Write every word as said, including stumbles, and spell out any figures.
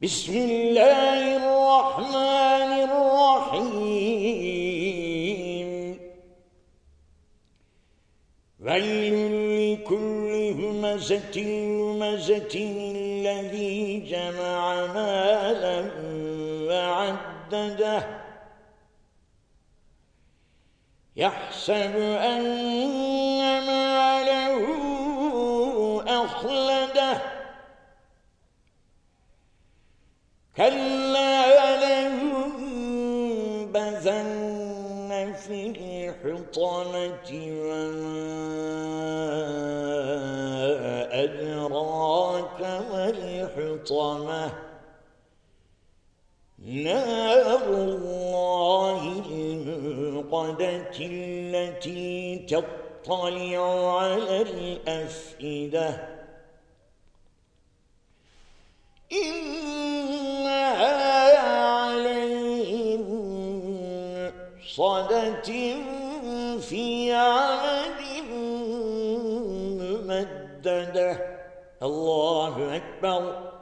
بسم الله الرحمن الرحيم ويل لكل همزة لمزة الذي جمع مالا وعدده يحسب أن ماله أخلده كلا لينبذن في الحطمة وما أدراك ما الحطمة نار الله الموقدة التي تطلع على الأفئدة إنها عليهم صدة في عمد ممددة. الله أكبر.